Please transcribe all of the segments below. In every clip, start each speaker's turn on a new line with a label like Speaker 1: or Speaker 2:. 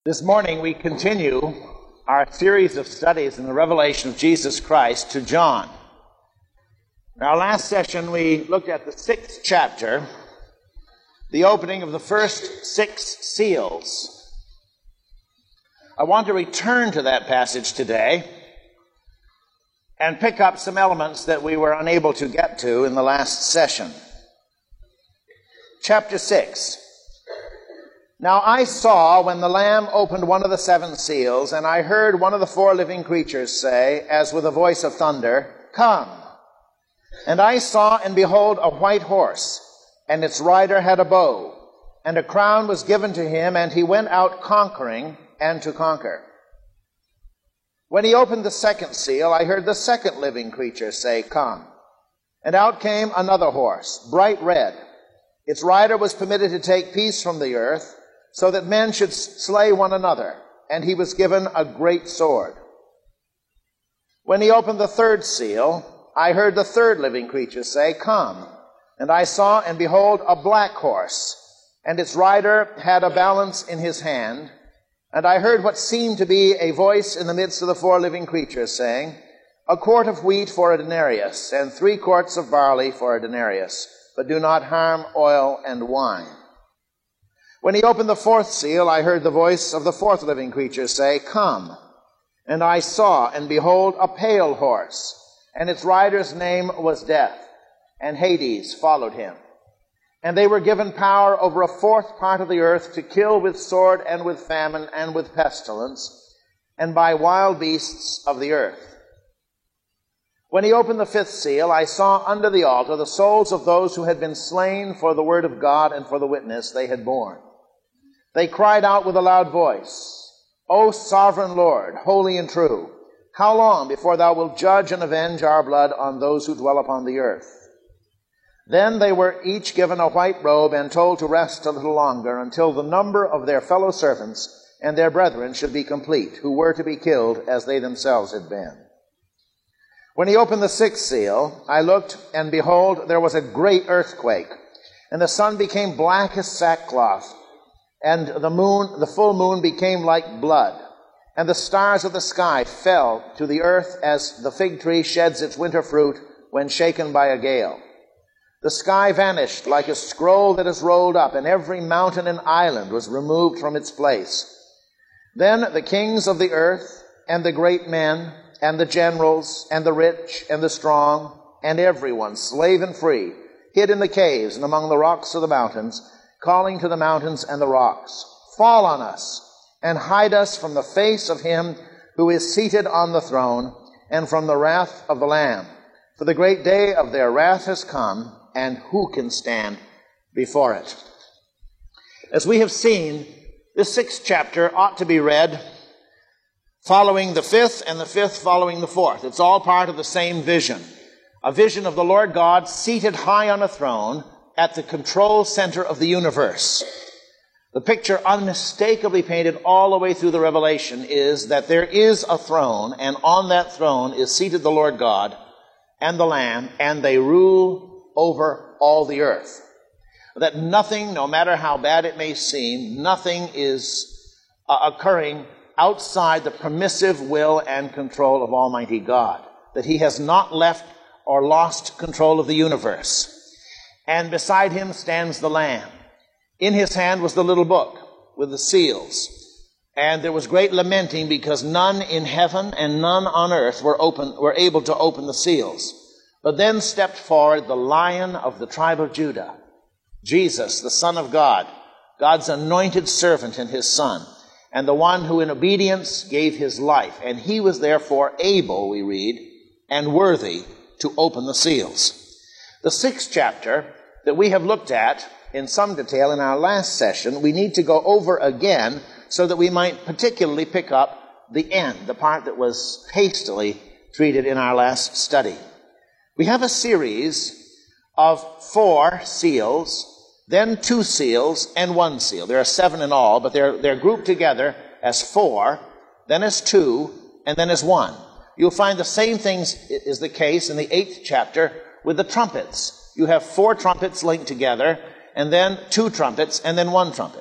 Speaker 1: This morning we continue our series of studies in the revelation of Jesus Christ to John. In our last session we looked at the 6th chapter, the opening of the first 6 seals. I want to return to that passage today and pick up some elements that we were unable to get to in the last session. Chapter 6. Now I saw when the Lamb opened one of the 7 seals, and I heard one of the 4 living creatures say, as with a voice of thunder, "Come!" And I saw, and behold, a white horse, and its rider had a bow, and a crown was given to him, and he went out conquering and to conquer. When he opened the 2nd seal, I heard the 2nd living creature say, "Come!" And out came another horse, bright red. Its rider was permitted to take peace from the earth, so that men should slay one another, and he was given a great sword. When he opened the 3rd seal, I heard the 3rd living creature say, "Come!" And I saw, and behold, a black horse, and its rider had a balance in his hand. And I heard what seemed to be a voice in the midst of the 4 living creatures, saying, "A quart of wheat for a denarius, and 3 quarts of barley for a denarius, but do not harm oil and wine." When he opened the 4th seal, I heard the voice of the 4th living creature say, "Come!" And I saw, and behold, a pale horse, and its rider's name was Death, and Hades followed him. And they were given power over a 4th part of the earth to kill with sword and with famine and with pestilence, and by wild beasts of the earth. When he opened the 5th seal, I saw under the altar the souls of those who had been slain for the word of God and for the witness they had borne. They cried out with a loud voice, "O sovereign Lord, holy and true, how long before thou wilt judge and avenge our blood on those who dwell upon the earth?" Then they were each given a white robe and told to rest a little longer until the number of their fellow servants and their brethren should be complete, who were to be killed as they themselves had been. When he opened the 6th seal, I looked, and behold, there was a great earthquake, and the sun became black as sackcloth, and the full moon became like blood, and the stars of the sky fell to the earth as the fig tree sheds its winter fruit when shaken by a gale. The sky vanished like a scroll that is rolled up, and every mountain and island was removed from its place. Then the kings of the earth, and the great men, and the generals, and the rich, and the strong, and everyone, slave and free, hid in the caves and among the rocks of the mountains, calling to the mountains and the rocks, "Fall on us, and hide us from the face of him who is seated on the throne, and from the wrath of the Lamb. For the great day of their wrath has come, and who can stand before it?" As we have seen, this 6th chapter ought to be read following the 5th, and the 5th following the 4th. It's all part of the same vision. A vision of the Lord God seated high on a throne at the control center of the universe. The picture unmistakably painted all the way through the Revelation is that there is a throne, and on that throne is seated the Lord God and the Lamb, and they rule over all the earth. That nothing, no matter how bad it may seem, nothing is occurring outside the permissive will and control of Almighty God. That he has not left or lost control of the universe. And beside him stands the Lamb. In his hand was the little book with the seals. And there was great lamenting because none in heaven and none on earth were able to open the seals. But then stepped forward the Lion of the tribe of Judah, Jesus, the Son of God, God's anointed servant and his Son, and the one who in obedience gave his life. And he was therefore able, we read, and worthy to open the seals. The 6th chapter that we have looked at in some detail in our last session, we need to go over again so that we might particularly pick up the end, the part that was hastily treated in our last study. We have a series of 4 seals, then 2 seals, and 1 seal. There are 7 in all, but they're grouped together as 4, then as 2, and then as 1. You'll find the same things is the case in the 8th chapter with the trumpets. You have 4 trumpets linked together, and then 2 trumpets, and then 1 trumpet.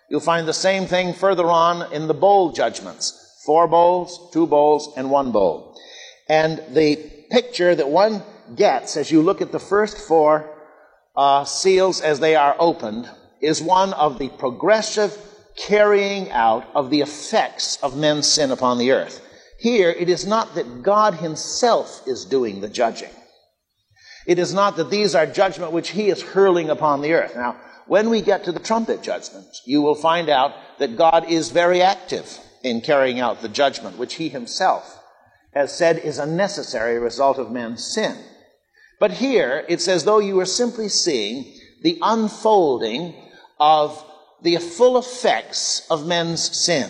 Speaker 1: You'll find the same thing further on in the bowl judgments. 4 bowls, 2 bowls, and 1 bowl. And the picture that one gets as you look at the first 4 seals as they are opened is one of the progressive carrying out of the effects of men's sin upon the earth. Here, it is not that God himself is doing the judging. It is not that these are judgment which he is hurling upon the earth. Now, when we get to the trumpet judgments, you will find out that God is very active in carrying out the judgment which he himself has said is a necessary result of men's sin. But here, it's as though you are simply seeing the unfolding of the full effects of men's sin.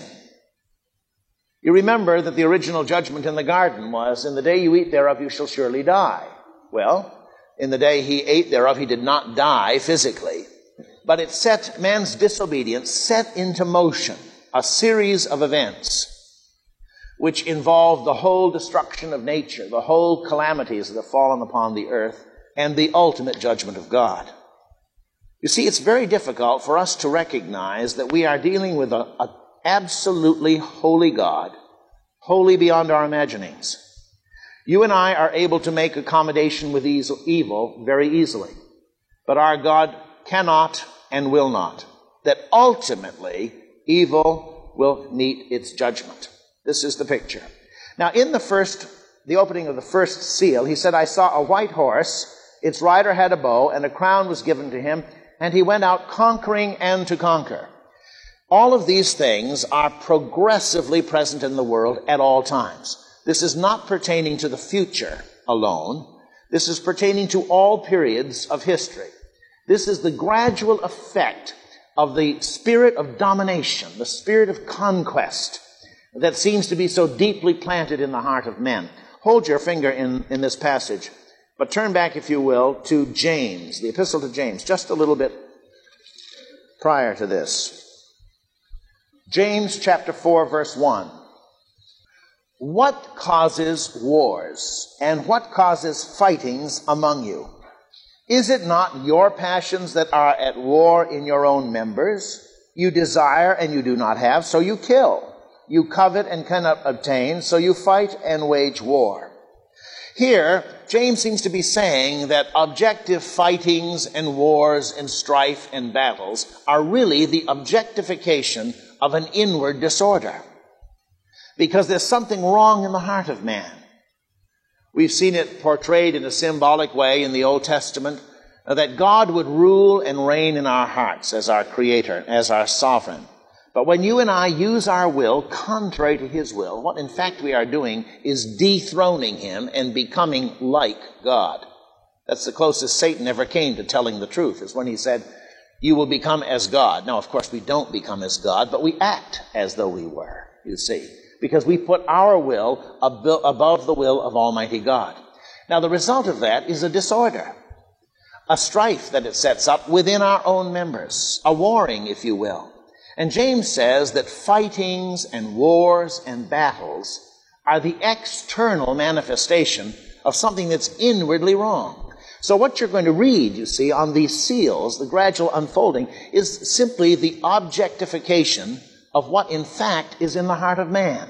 Speaker 1: You remember that the original judgment in the garden was, in the day you eat thereof, you shall surely die. Well, in the day he ate thereof, he did not die physically, but it set man's disobedience, set into motion a series of events which involved the whole destruction of nature, the whole calamities that have fallen upon the earth, and the ultimate judgment of God. You see, it's very difficult for us to recognize that we are dealing with an absolutely holy God, holy beyond our imaginings. You and I are able to make accommodation with evil very easily, but our God cannot and will not. That ultimately, evil will meet its judgment. This is the picture. Now, in the opening of the first seal, he said, I saw a white horse, its rider had a bow, and a crown was given to him, and he went out conquering and to conquer. All of these things are progressively present in the world at all times. This is not pertaining to the future alone. This is pertaining to all periods of history. This is the gradual effect of the spirit of domination, the spirit of conquest that seems to be so deeply planted in the heart of men. Hold your finger in this passage, but turn back, if you will, to James, the epistle to James, just a little bit prior to this. James chapter 4, verse 1. What causes wars, and what causes fightings among you? Is it not your passions that are at war in your own members? You desire and you do not have, so you kill. You covet and cannot obtain, so you fight and wage war. Here, James seems to be saying that objective fightings and wars and strife and battles are really the objectification of an inward disorder, because there's something wrong in the heart of man. We've seen it portrayed in a symbolic way in the Old Testament, that God would rule and reign in our hearts as our Creator, as our Sovereign. But when you and I use our will contrary to his will, what in fact we are doing is dethroning him and becoming like God. That's the closest Satan ever came to telling the truth, is when he said, you will become as God. Now, of course, we don't become as God, but we act as though we were, you see, because we put our will above the will of Almighty God. Now, the result of that is a disorder, a strife that it sets up within our own members, a warring, if you will. And James says that fightings and wars and battles are the external manifestation of something that's inwardly wrong. So what you're going to read, you see, on these seals, the gradual unfolding, is simply the objectification of what in fact is in the heart of man.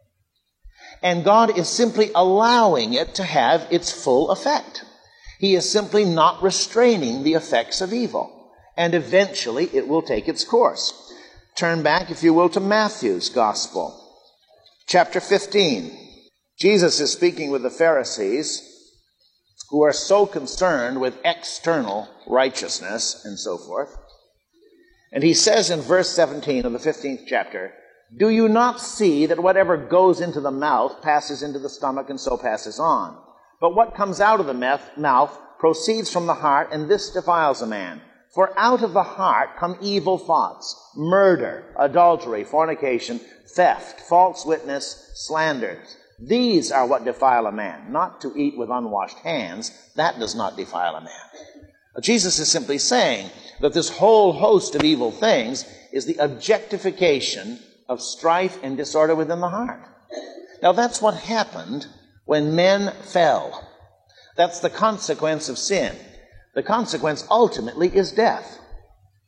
Speaker 1: And God is simply allowing it to have its full effect. He is simply not restraining the effects of evil. And eventually it will take its course. Turn back, if you will, to Matthew's Gospel, chapter 15. Jesus is speaking with the Pharisees, who are so concerned with external righteousness and so forth. And he says in verse 17 of the 15th chapter, do you not see that whatever goes into the mouth passes into the stomach and so passes on? But what comes out of the mouth proceeds from the heart, and this defiles a man. For out of the heart come evil thoughts, murder, adultery, fornication, theft, false witness, slanders. These are what defile a man. Not to eat with unwashed hands, that does not defile a man. Jesus is simply saying that this whole host of evil things is the objectification of strife and disorder within the heart. Now that's what happened when men fell. That's the consequence of sin. The consequence ultimately is death.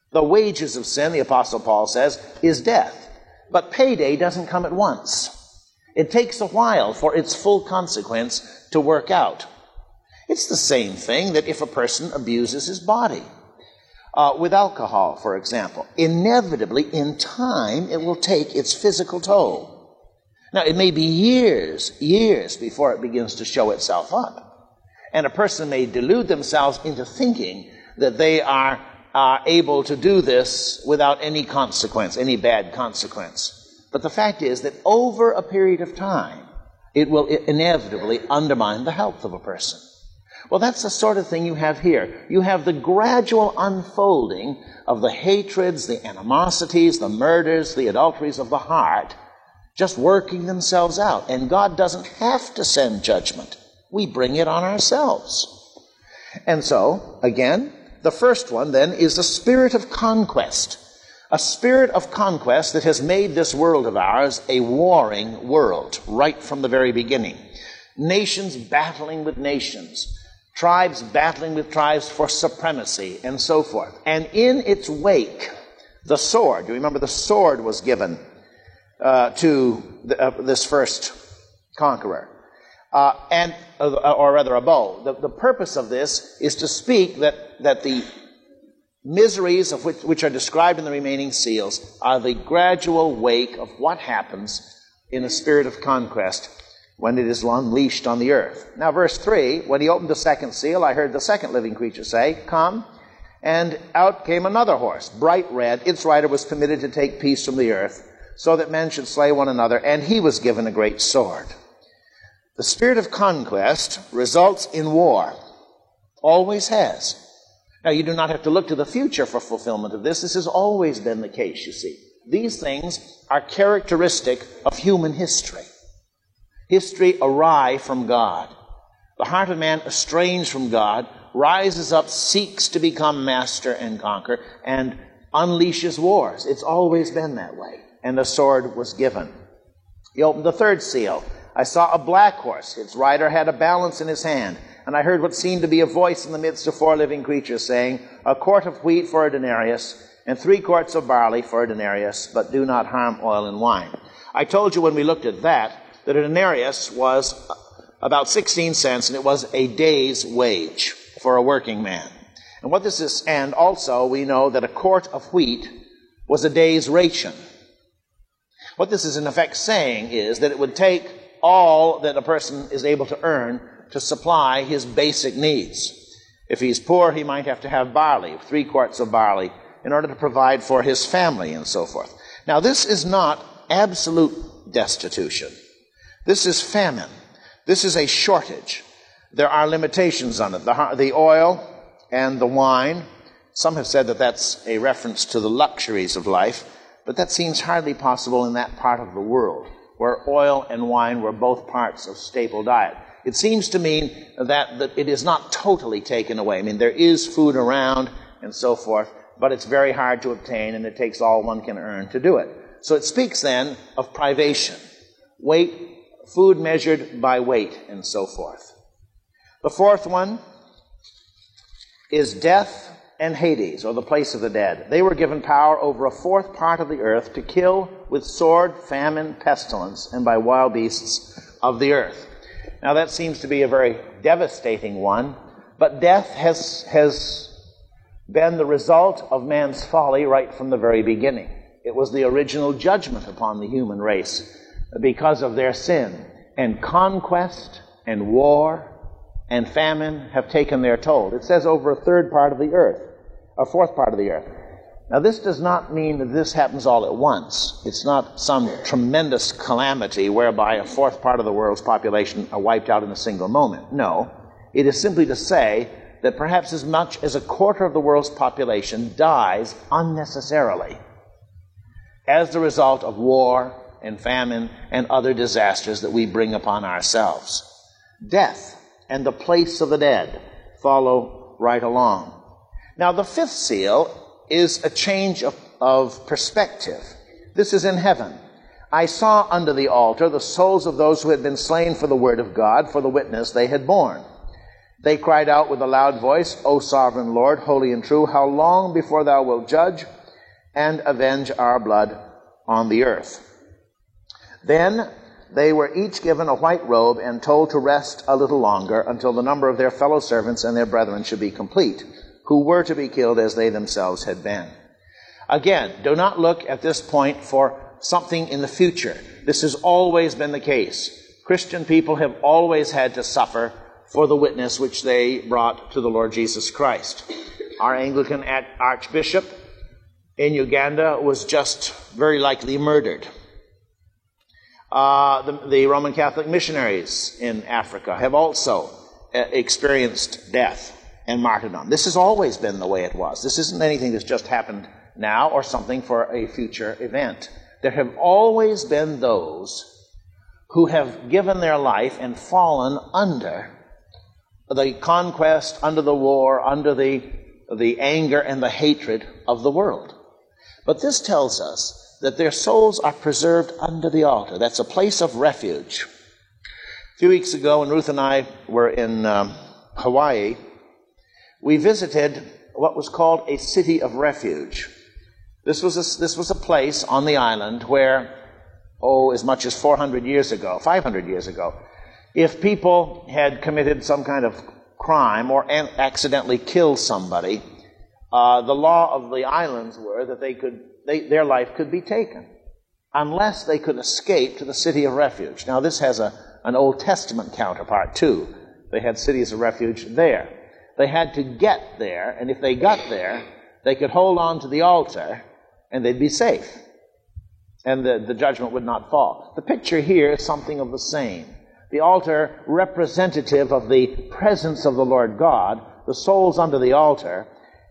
Speaker 1: The wages of sin, the Apostle Paul says, is death. But payday doesn't come at once. It takes a while for its full consequence to work out. It's the same thing that if a person abuses his body. With alcohol, for example, inevitably, in time, it will take its physical toll. Now, it may be years before it begins to show itself up. And a person may delude themselves into thinking that they are able to do this without any consequence, any bad consequence. But the fact is that over a period of time, it will inevitably undermine the health of a person. Well, that's the sort of thing you have here. You have the gradual unfolding of the hatreds, the animosities, the murders, the adulteries of the heart, just working themselves out. And God doesn't have to send judgment. We bring it on ourselves. And so, again, the first one then is the spirit of conquest. A spirit of conquest that has made this world of ours a warring world right from the very beginning. Nations battling with nations. Tribes battling with tribes for supremacy, and so forth. And in its wake, the sword, you remember the sword was given to this first conqueror, or rather a bow. The purpose of this is to speak that the miseries of which are described in the remaining seals are the gradual wake of what happens in a spirit of conquest when it is unleashed on the earth. Now, verse 3, when he opened the second seal, I heard the second living creature say, "Come," and out came another horse, bright red. Its rider was permitted to take peace from the earth, so that men should slay one another, and he was given a great sword. The spirit of conquest results in war. Always has. Now, you do not have to look to the future for fulfillment of this. This has always been the case, you see. These things are characteristic of human history. History awry from God. The heart of man estranged from God rises up, seeks to become master and conquer, and unleashes wars. It's always been that way. And the sword was given. He opened the third seal. I saw a black horse. Its rider had a balance in his hand. And I heard what seemed to be a voice in the midst of four living creatures saying, "A quart of wheat for a denarius, and 3 quarts of barley for a denarius, but do not harm oil and wine." I told you when we looked at that a denarius was about 16 cents, and it was a day's wage for a working man. And what this is, and also we know that a quart of wheat was a day's ration. What this is in effect saying is that it would take all that a person is able to earn to supply his basic needs. If he's poor, he might have to have barley, 3 quarts of barley, in order to provide for his family and so forth. Now, this is not absolute destitution. This is famine. This is a shortage. There are limitations on it. The oil and the wine, some have said that that's a reference to the luxuries of life, but that seems hardly possible in that part of the world, where oil and wine were both parts of staple diet. It seems to mean that it is not totally taken away. I mean, there is food around and so forth, but it's very hard to obtain, and it takes all one can earn to do it. So it speaks then of privation, weight, food measured by weight, and so forth. The fourth one is death and Hades, or the place of the dead. They were given power over a fourth part of the earth to kill with sword, famine, pestilence, and by wild beasts of the earth. Now that seems to be a very devastating one, but death has been the result of man's folly right from the very beginning. It was the original judgment upon the human race because of their sin. And conquest and war and famine have taken their toll. It says over a fourth part of the earth. Now, this does not mean that this happens all at once. It's not some tremendous calamity whereby a fourth part of the world's population are wiped out in a single moment. No. It is simply to say that perhaps as much as a quarter of the world's population dies unnecessarily as the result of war and famine and other disasters that we bring upon ourselves. Death and the place of the dead follow right along. Now, the fifth seal is a change of perspective. This is in heaven. I saw under the altar the souls of those who had been slain for the word of God, for the witness they had borne. They cried out with a loud voice, O sovereign Lord, holy and true, how long before thou wilt judge and avenge our blood on the earth? Then they were each given a white robe and told to rest a little longer until the number of their fellow servants and their brethren should be complete, who were to be killed as they themselves had been. Again, do not look at this point for something in the future. This has always been the case. Christian people have always had to suffer for the witness which they brought to the Lord Jesus Christ. Our Anglican Archbishop in Uganda was just very likely murdered. The Roman Catholic missionaries in Africa have also experienced death and martyrdom. This has always been the way it was. This isn't anything that's just happened now or something for a future event. There have always been those who have given their life and fallen under the conquest, under the war, under the anger and the hatred of the world. But this tells us that their souls are preserved under the altar. That's a place of refuge. A few weeks ago, when Ruth and I were in Hawaii, we visited what was called a city of refuge. This was a place on the island where, as much as 500 years ago, if people had committed some kind of crime or accidentally killed somebody, the law of the islands were that their life could be taken unless they could escape to the city of refuge. Now, this has an Old Testament counterpart, too. They had cities of refuge there. They had to get there, and if they got there, they could hold on to the altar, and they'd be safe, and the judgment would not fall. The picture here is something of the same. The altar, representative of the presence of the Lord God, the souls under the altar,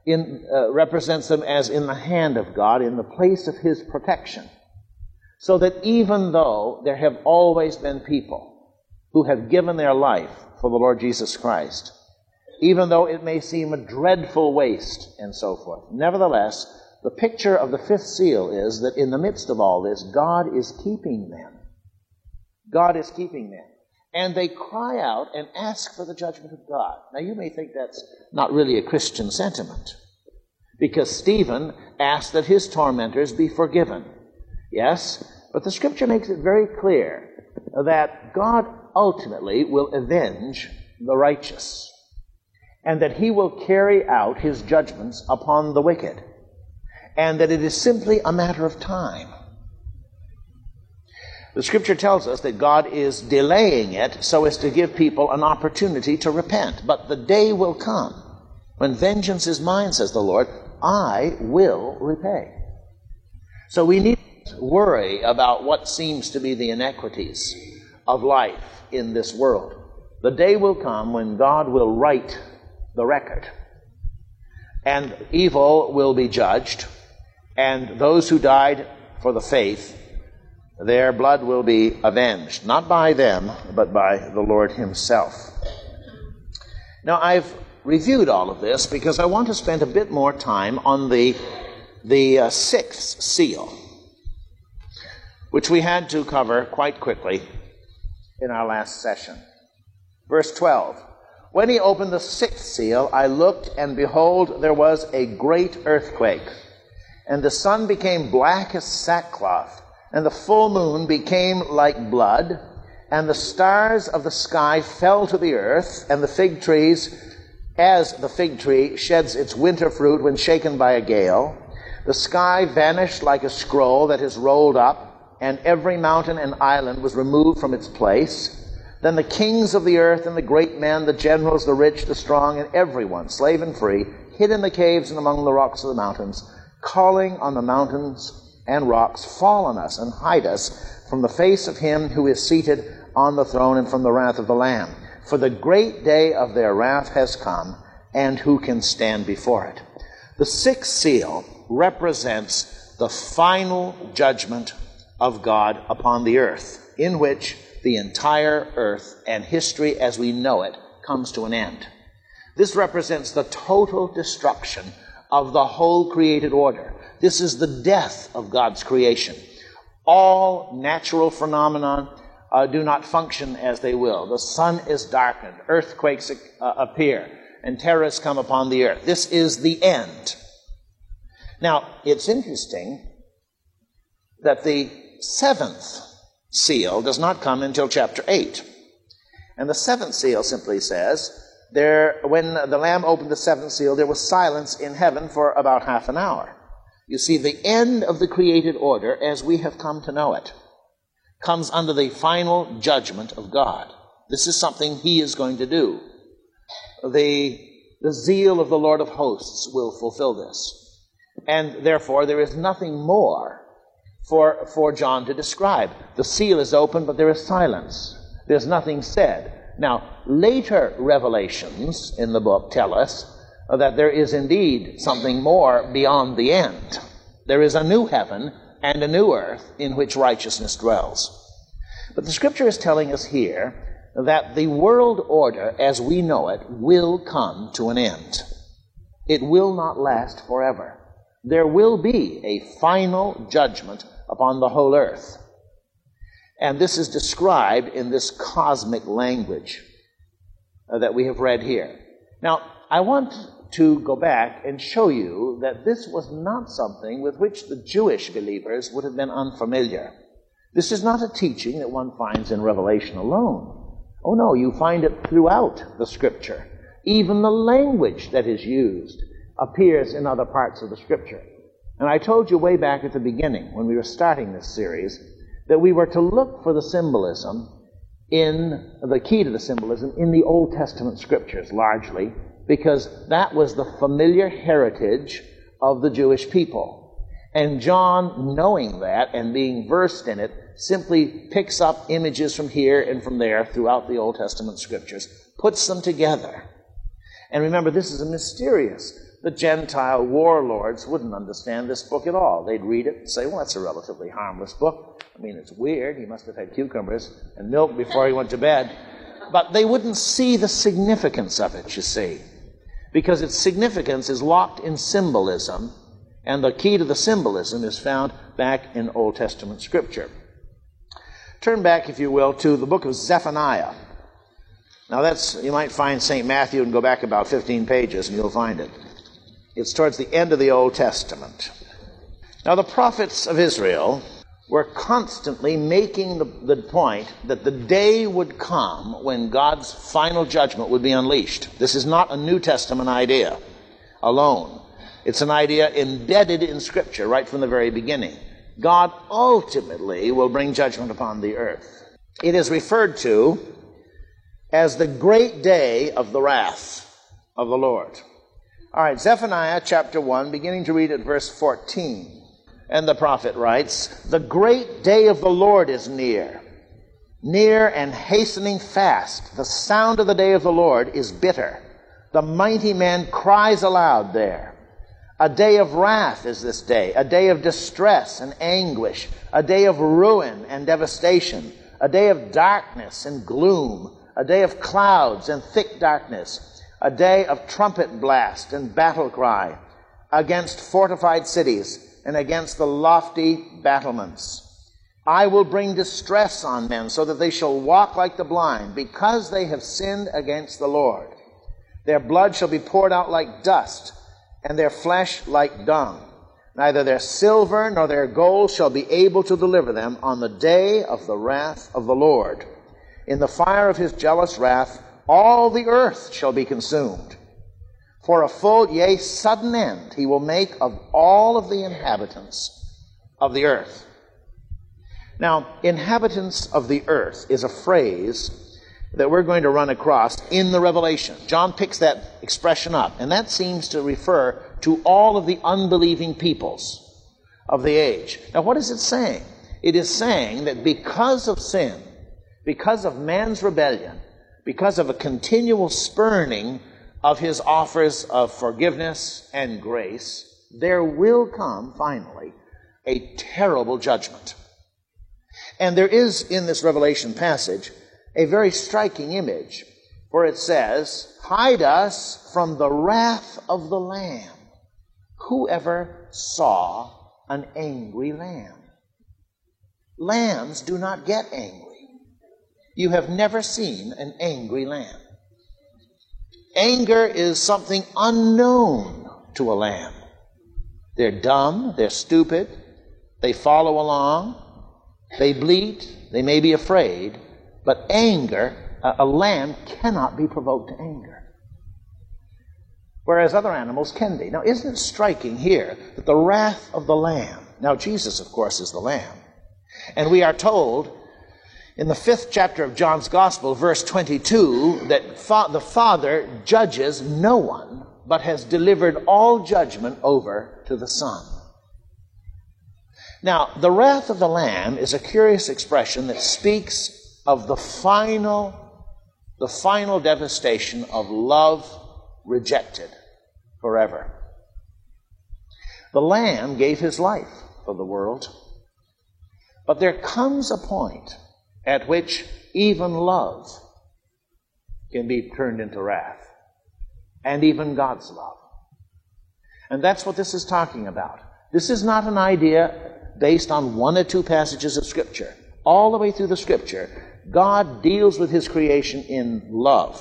Speaker 1: represents them as in the hand of God, in the place of His protection. So that even though there have always been people who have given their life for the Lord Jesus Christ, even though it may seem a dreadful waste and so forth, nevertheless, the picture of the fifth seal is that in the midst of all this, God is keeping them. God is keeping them. And they cry out and ask for the judgment of God. Now, you may think that's not really a Christian sentiment, because Stephen asked that his tormentors be forgiven. Yes, but the Scripture makes it very clear that God ultimately will avenge the righteous, and that He will carry out His judgments upon the wicked, and that it is simply a matter of time. The Scripture tells us that God is delaying it so as to give people an opportunity to repent. But the day will come when vengeance is mine, says the Lord, I will repay. So we need to worry about what seems to be the inequities of life in this world. The day will come when God will right the record, and evil will be judged, and those who died for the faith, their blood will be avenged, not by them, but by the Lord Himself. Now, I've reviewed all of this because I want to spend a bit more time on the sixth seal, which we had to cover quite quickly in our last session. Verse 12. When He opened the sixth seal, I looked, and behold, there was a great earthquake, and the sun became black as sackcloth, and the full moon became like blood, and the stars of the sky fell to the earth, and the fig trees, as the fig tree sheds its winter fruit when shaken by a gale. The sky vanished like a scroll that is rolled up, and every mountain and island was removed from its place. Then the kings of the earth and the great men, the generals, the rich, the strong, and everyone, slave and free, hid in the caves and among the rocks of the mountains, calling on the mountains and rocks, fall on us and hide us from the face of Him who is seated on the throne and from the wrath of the Lamb. For the great day of their wrath has come, and who can stand before it? The sixth seal represents the final judgment of God upon the earth, in which the entire earth and history as we know it comes to an end. This represents the total destruction of the whole created order. This is the death of God's creation. All natural phenomenon, do not function as they will. The sun is darkened, earthquakes appear, and terrors come upon the earth. This is the end. Now, it's interesting that the seventh seal does not come until chapter 8. And the seventh seal simply says, when the Lamb opened the seventh seal, there was silence in heaven for about half an hour. You see, the end of the created order, as we have come to know it, comes under the final judgment of God. This is something he is going to do. The zeal of the Lord of hosts will fulfill this. And therefore, there is nothing more for John to describe. The seal is open, but there is silence. There's nothing said. Now, later revelations in the book tell us that there is indeed something more beyond the end. There is a new heaven and a new earth in which righteousness dwells. But the Scripture is telling us here that the world order as we know it will come to an end. It will not last forever. There will be a final judgment upon the whole earth. And this is described in this cosmic language that we have read here. Now, I want to go back and show you that this was not something with which the Jewish believers would have been unfamiliar. This is not a teaching that one finds in Revelation alone. Oh no, you find it throughout the Scripture. Even the language that is used appears in other parts of the Scripture. And I told you way back at the beginning, when we were starting this series, that we were to look for the symbolism the key to the symbolism in the Old Testament Scriptures, largely, because that was the familiar heritage of the Jewish people. And John, knowing that and being versed in it, simply picks up images from here and from there throughout the Old Testament Scriptures, puts them together. And remember, this is a mysterious. The Gentile warlords wouldn't understand this book at all. They'd read it and say, well, that's a relatively harmless book. I mean, it's weird. He must have had cucumbers and milk before he went to bed. But they wouldn't see the significance of it, you see, because its significance is locked in symbolism, and the key to the symbolism is found back in Old Testament Scripture. Turn back, if you will, to the book of Zephaniah. Now you might find St. Matthew and go back about 15 pages and you'll find it. It's towards the end of the Old Testament. Now, the prophets of Israel were constantly making the point that the day would come when God's final judgment would be unleashed. This is not a New Testament idea alone. It's an idea embedded in Scripture right from the very beginning. God ultimately will bring judgment upon the earth. It is referred to as the great day of the wrath of the Lord. All right, Zephaniah chapter 1, beginning to read at verse 14. And the prophet writes, "The great day of the Lord is near, near and hastening fast. The sound of the day of the Lord is bitter. The mighty man cries aloud there. A day of wrath is this day, a day of distress and anguish, a day of ruin and devastation, a day of darkness and gloom, a day of clouds and thick darkness, a day of trumpet blast and battle cry against fortified cities and against the lofty battlements. I will bring distress on men so that they shall walk like the blind, because they have sinned against the Lord. Their blood shall be poured out like dust, and their flesh like dung. Neither their silver nor their gold shall be able to deliver them on the day of the wrath of the Lord. In the fire of his jealous wrath, all the earth shall be consumed. For a full, yea, sudden end he will make of all of the inhabitants of the earth." Now, inhabitants of the earth is a phrase that we're going to run across in the Revelation. John picks that expression up, and that seems to refer to all of the unbelieving peoples of the age. Now, what is it saying? It is saying that because of sin, because of man's rebellion, because of a continual spurning of his offers of forgiveness and grace, there will come, finally, a terrible judgment. And there is, in this Revelation passage, a very striking image, for it says, "Hide us from the wrath of the Lamb." Whoever saw an angry lamb? Lambs do not get angry. You have never seen an angry lamb. Anger is something unknown to a lamb. They're dumb, they're stupid, they follow along, they bleat, they may be afraid, but anger, a lamb cannot be provoked to anger, whereas other animals can be. Now, isn't it striking here that the wrath of the Lamb, now Jesus, of course, is the Lamb, and we are told in the 5th chapter of John's Gospel, verse 22, that the Father judges no one, but has delivered all judgment over to the Son. Now, the wrath of the Lamb is a curious expression that speaks of the final devastation of love rejected forever. The Lamb gave his life for the world, but there comes a point at which even love can be turned into wrath, and even God's love. And that's what this is talking about. This is not an idea based on one or two passages of Scripture. All the way through the Scripture, God deals with his creation in love.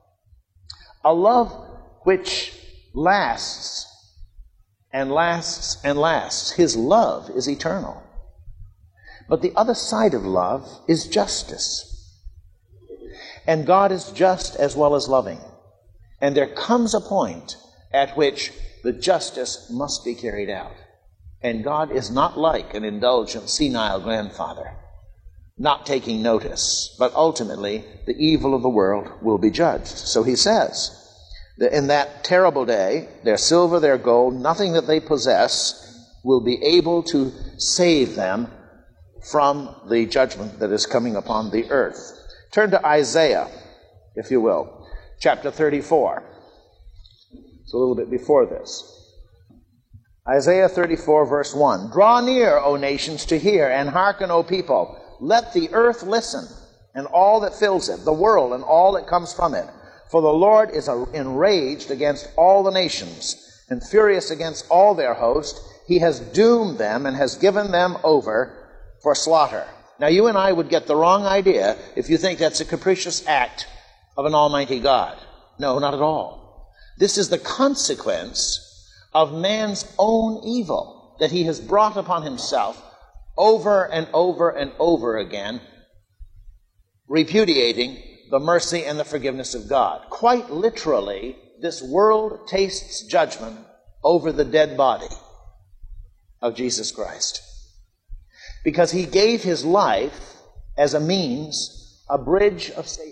Speaker 1: A love which lasts and lasts and lasts. His love is eternal. But the other side of love is justice. And God is just as well as loving. And there comes a point at which the justice must be carried out. And God is not like an indulgent, senile grandfather, not taking notice, but ultimately the evil of the world will be judged. So he says that in that terrible day, their silver, their gold, nothing that they possess will be able to save them from the judgment that is coming upon the earth. Turn to Isaiah, if you will, chapter 34. It's a little bit before this. Isaiah 34, verse 1. Draw near, O nations, to hear, and hearken, O people. Let the earth listen, and all that fills it, the world and all that comes from it. For the Lord is enraged against all the nations, and furious against all their host. He has doomed them and has given them over for slaughter. Now, you and I would get the wrong idea if you think that's a capricious act of an almighty God. No, not at all. This is the consequence of man's own evil that he has brought upon himself over and over and over again, repudiating the mercy and the forgiveness of God. Quite literally, this world tastes judgment over the dead body of Jesus Christ, because he gave his life as a means, a bridge of safety.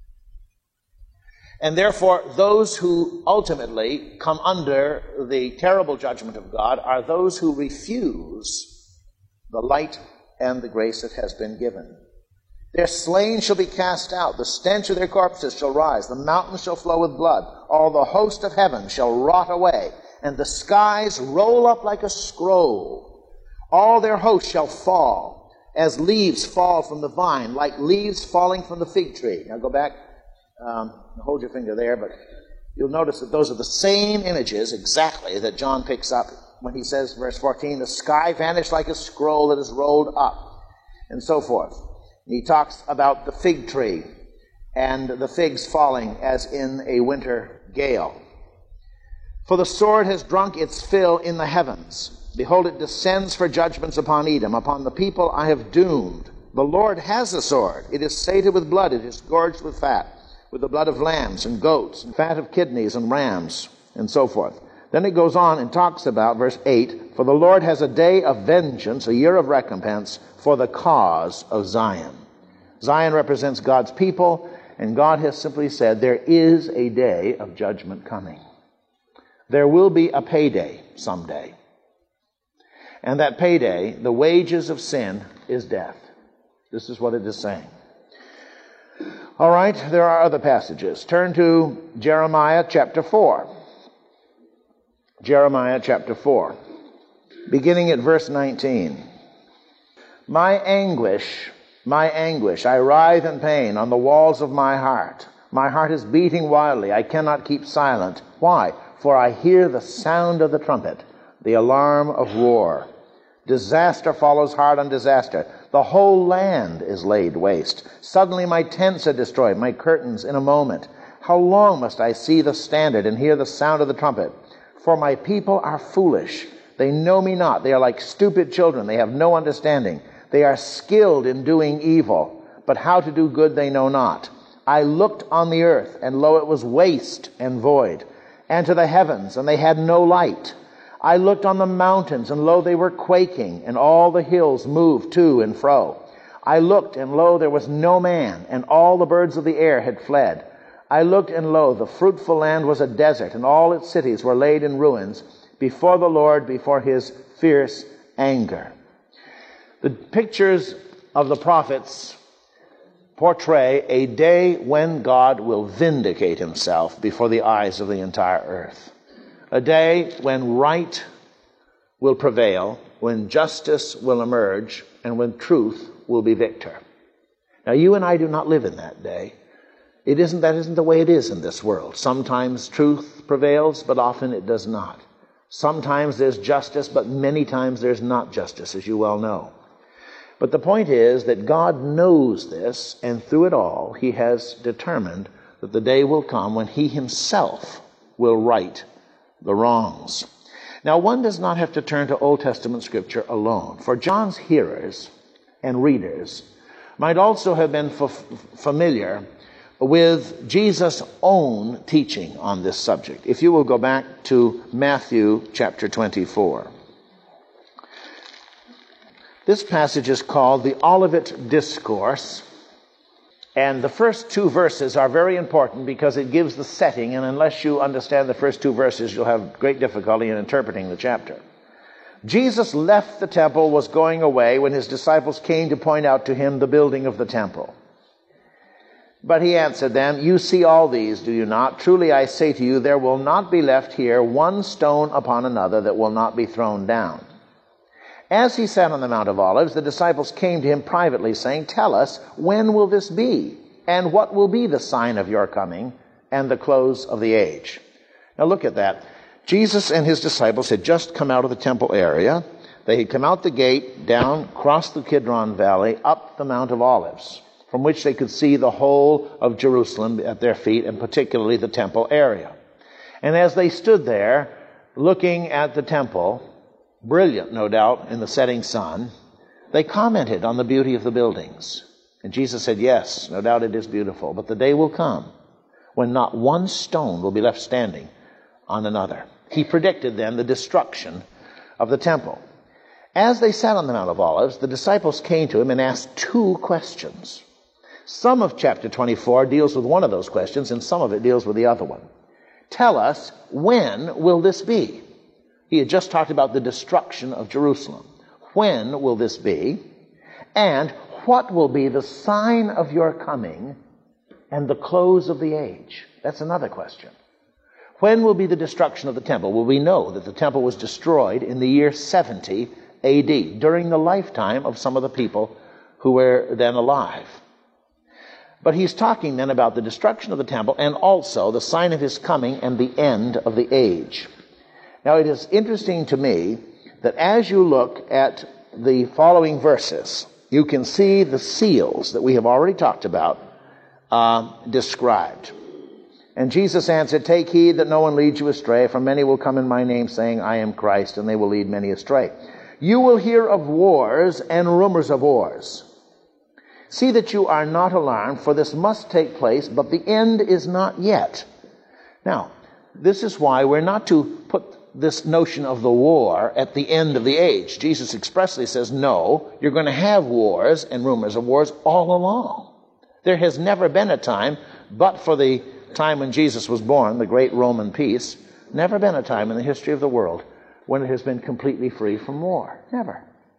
Speaker 1: And therefore, those who ultimately come under the terrible judgment of God are those who refuse the light and the grace that has been given. Their slain shall be cast out, the stench of their corpses shall rise, the mountains shall flow with blood, all the host of heaven shall rot away, and the skies roll up like a scroll. All their hosts shall fall, as leaves fall from the vine, like leaves falling from the fig tree. Now go back. Hold your finger there, but you'll notice that those are the same images exactly that John picks up when he says, verse 14, the sky vanished like a scroll that is rolled up, and so forth. He talks about the fig tree and the figs falling as in a winter gale. For the sword has drunk its fill in the heavens. Behold, it descends for judgments upon Edom. Upon the people I have doomed. The Lord has a sword. It is sated with blood. It is gorged with fat, with the blood of lambs and goats, and fat of kidneys and rams, and so forth. Then it goes on and talks about, verse 8, for the Lord has a day of vengeance, a year of recompense, for the cause of Zion. Zion represents God's people, and God has simply said there is a day of judgment coming. There will be a payday someday. And that payday, the wages of sin, is death. This is what it is saying. All right, there are other passages. Turn to Jeremiah chapter 4. Jeremiah chapter 4, beginning at verse 19. My anguish, I writhe in pain on the walls of my heart. My heart is beating wildly. I cannot keep silent. Why? For I hear the sound of the trumpet, the alarm of war. Disaster follows hard on disaster. The whole land is laid waste. Suddenly my tents are destroyed, my curtains in a moment. How long must I see the standard and hear the sound of the trumpet? For my people are foolish. They know me not. They are like stupid children. They have no understanding. They are skilled in doing evil, but how to do good they know not. I looked on the earth, and lo, it was waste and void, and to the heavens, and they had no light. I looked on the mountains, and lo, they were quaking, and all the hills moved to and fro. I looked, and lo, there was no man, and all the birds of the air had fled. I looked, and lo, the fruitful land was a desert, and all its cities were laid in ruins, before the Lord, before his fierce anger. The pictures of the prophets portray a day when God will vindicate himself before the eyes of the entire earth. A day when right will prevail, when justice will emerge, and when truth will be victor. Now, you and I do not live in that day. That isn't the way it is in this world. Sometimes truth prevails, but often it does not. Sometimes there's justice, but many times there's not justice, as you well know. But the point is that God knows this, and through it all, he has determined that the day will come when he himself will right the wrongs. Now, one does not have to turn to Old Testament scripture alone, for John's hearers and readers might also have been familiar with Jesus' own teaching on this subject. If you will go back to Matthew chapter 24. This passage is called the Olivet Discourse, and the first two verses are very important because it gives the setting, and unless you understand the first two verses, you'll have great difficulty in interpreting the chapter. Jesus left the temple, was going away, when his disciples came to point out to him the building of the temple. But he answered them, "You see all these, do you not? Truly I say to you, there will not be left here one stone upon another that will not be thrown down." As he sat on the Mount of Olives, the disciples came to him privately, saying, "Tell us, when will this be? And what will be the sign of your coming and the close of the age?" Now look at that. Jesus and his disciples had just come out of the temple area. They had come out the gate, down, crossed the Kidron Valley, up the Mount of Olives, from which they could see the whole of Jerusalem at their feet, and particularly the temple area. And as they stood there, looking at the temple, brilliant, no doubt, in the setting sun, they commented on the beauty of the buildings. And Jesus said, "Yes, no doubt it is beautiful, but the day will come when not one stone will be left standing on another." He predicted then the destruction of the temple. As they sat on the Mount of Olives, the disciples came to him and asked two questions. Some of chapter 24 deals with one of those questions, and some of it deals with the other one. Tell us, when will this be? He had just talked about the destruction of Jerusalem. When will this be? And what will be the sign of your coming and the close of the age? That's another question. When will be the destruction of the temple? Well, we know that the temple was destroyed in the year 70 AD, during the lifetime of some of the people who were then alive. But he's talking then about the destruction of the temple and also the sign of his coming and the end of the age. Now, it is interesting to me that as you look at the following verses, you can see the seals that we have already talked about described. And Jesus answered, "Take heed that no one leads you astray, for many will come in my name, saying, 'I am Christ,' and they will lead many astray. You will hear of wars and rumors of wars. See that you are not alarmed, for this must take place, but the end is not yet." Now, this is why we're not to put this notion of the war at the end of the age. Jesus expressly says, no, you're going to have wars and rumors of wars all along. There has never been a time, but for the time when Jesus was born, the great Roman peace, never been a time in the history of the world when it has been completely free from war. Never.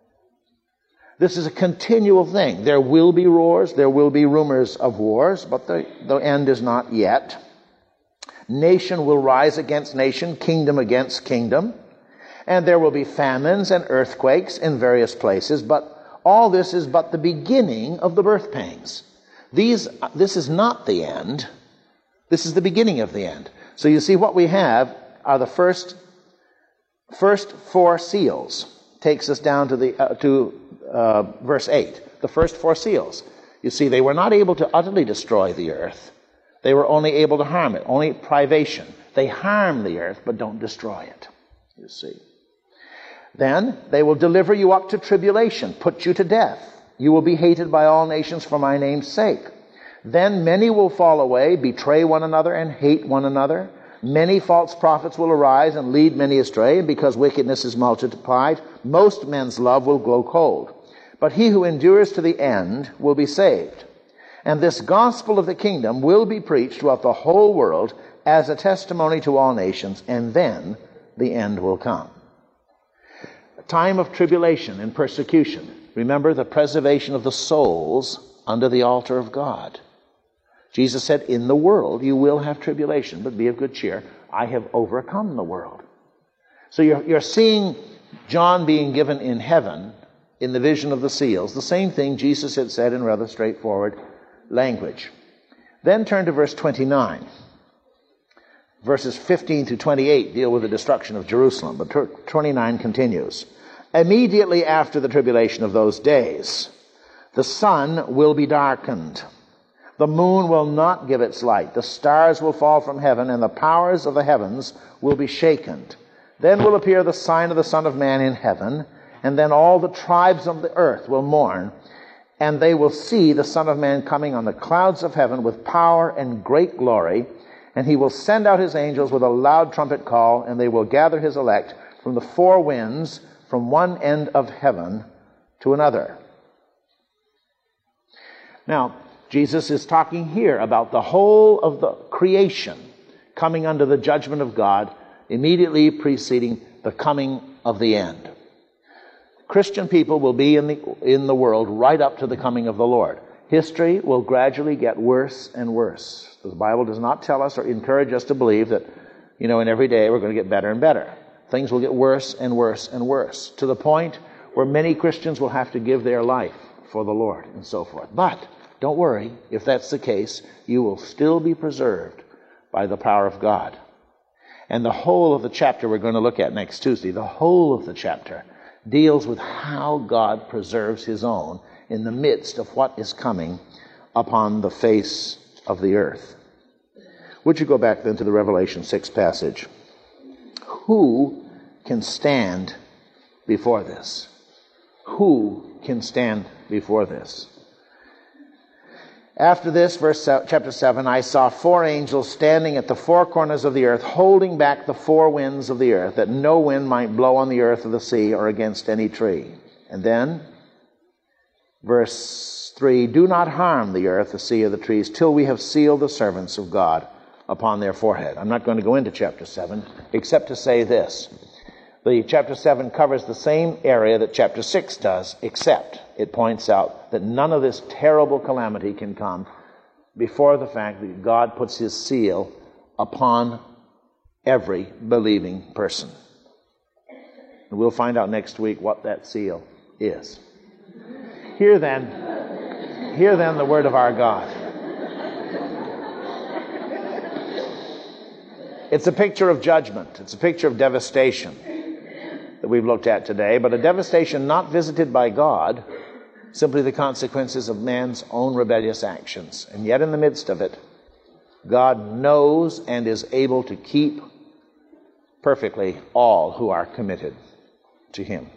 Speaker 1: This is a continual thing. There will be wars, there will be rumors of wars, but the end is not yet. Nation will rise against nation, kingdom against kingdom, and there will be famines and earthquakes in various places, but all this is but the beginning of the birth pangs. This is not the end. This is the beginning of the end. So you see, what we have are the first four seals takes us down to verse 8, the first 4 seals. You see, they were not able to utterly destroy the earth. They were only able to harm it, only privation. They harm the earth, but don't destroy it, you see. Then they will deliver you up to tribulation, put you to death. You will be hated by all nations for my name's sake. Then many will fall away, betray one another, and hate one another. Many false prophets will arise and lead many astray, and because wickedness is multiplied, most men's love will grow cold. But he who endures to the end will be saved. And this gospel of the kingdom will be preached throughout the whole world as a testimony to all nations, and then the end will come. A time of tribulation and persecution. Remember the preservation of the souls under the altar of God. Jesus said, in the world you will have tribulation, but be of good cheer. I have overcome the world. So you're seeing John being given in heaven, in the vision of the seals, the same thing Jesus had said in rather straightforward language. Then turn to verse 29. Verses 15 to 28 deal with the destruction of Jerusalem, but 29 continues. Immediately after the tribulation of those days, the sun will be darkened. The moon will not give its light. The stars will fall from heaven, and the powers of the heavens will be shaken. Then will appear the sign of the Son of Man in heaven, and then all the tribes of the earth will mourn, and they will see the Son of Man coming on the clouds of heaven with power and great glory, and he will send out his angels with a loud trumpet call, and they will gather his elect from the 4 winds, from one end of heaven to another. Now, Jesus is talking here about the whole of the creation coming under the judgment of God, immediately preceding the coming of the end. Christian people will be in the world right up to the coming of the Lord. History will gradually get worse and worse. The Bible does not tell us or encourage us to believe that, in every day we're going to get better and better. Things will get worse and worse and worse, to the point where many Christians will have to give their life for the Lord and so forth. But don't worry, if that's the case, you will still be preserved by the power of God. And the whole of the chapter we're going to look at next Tuesday, the whole of the chapter deals with how God preserves his own in the midst of what is coming upon the face of the earth. Would you go back then to the Revelation 6 passage? Who can stand before this? Who can stand before this? After this, chapter 7, I saw 4 angels standing at the 4 corners of the earth, holding back the 4 winds of the earth, that no wind might blow on the earth or the sea or against any tree. And then, verse 3, do not harm the earth, the sea, or the trees, till we have sealed the servants of God upon their forehead. I'm not going to go into chapter 7, except to say this. The chapter 7 covers the same area that chapter 6 does, except it points out that none of this terrible calamity can come before the fact that God puts his seal upon every believing person. And we'll find out next week what that seal is. Hear then the word of our God. It's a picture of judgment. It's a picture of devastation that we've looked at today, but a devastation not visited by God, simply the consequences of man's own rebellious actions. And yet in the midst of it, God knows and is able to keep perfectly all who are committed to him.